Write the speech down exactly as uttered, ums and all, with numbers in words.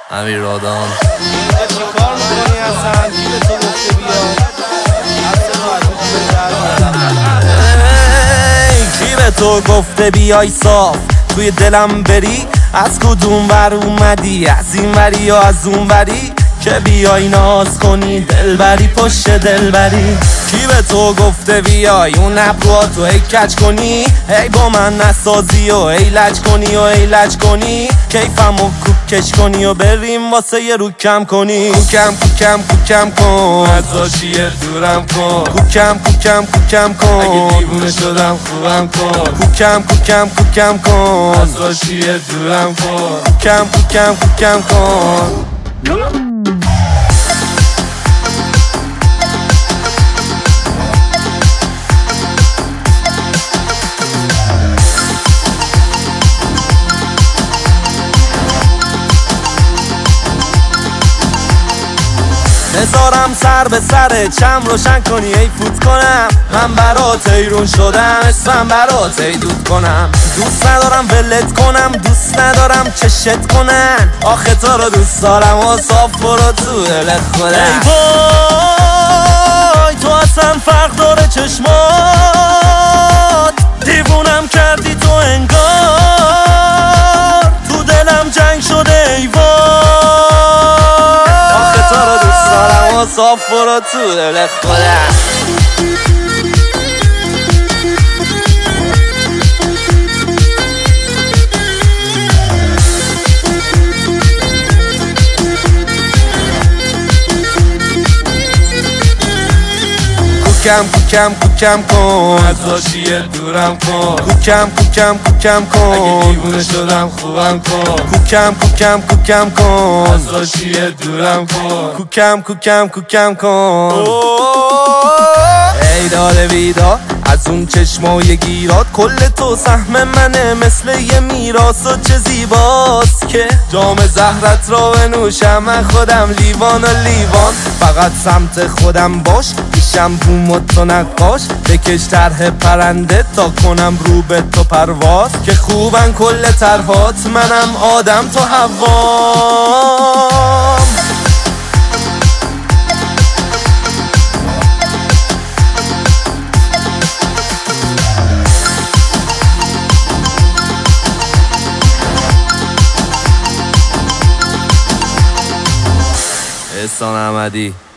امیر رادان. چیکار می‌کنی اصلا؟ کی به تو گفته بیا؟ کی به تو گفته بیای صاف توی دلم بری؟ از کدوم ور اومدی؟ از این وری یا از اون وری؟ که بیای ناز کنی دلبری پشت دلبری. کی به تو گفته بیای اون ابروهاتو ای کج کنی؟ ای با من نسازی و ای لج کنی و ای لج کنی، کیفمو کوکش کنی و بریم واسه یه رو کم کنی. کوکم کوکم کوکم کن ازاشیه دورم کن، کوکم کوکم کوکم کن اگه دیوونه شدم خوبم کن. کوکم کوکم کوکم کن ازاشیه دورم کن، کوکم کوکم کوکم کن. بذارم سر به سر چم روشن کنی ای فوت کنم، من برات ایرون شدم اسمم برات ای دود کنم. دوست ندارم ولت کنم، دوست ندارم چشت کنن، آخه تو رو دوست دارم و صاف برو تو دلت خودم. ای وای تو اصلا فرق داره چشمات، دیوونم کردی تو انگار، تو دلم جنگ شده ای وای، آخه تو رو دوست دارم و صاف برو تو دلت خودم. کوکم کوکم کوکم کن ازاشیه دورم کن. کوکم کوکم کوکم کن اگه دیوونه شدم خوبم کن. کوکم کوکم کوکم کن ازاشیه دورم کن. کوکم کوکم کوکم کن. ای داده بیدار از اون چشمای گیرات، کل تو سهم منه مثل یه میراث و چه زیباست که جام زهرت را بنوشم من خودم لیوان و لیوان. فقط سمت خودم باش پیشم بوم و تو نقاش، بکش طرح پرنده تا کنم رو به تو پرواز، که خوبن کل طرحات منم آدم تو هوام. احسان احمدی.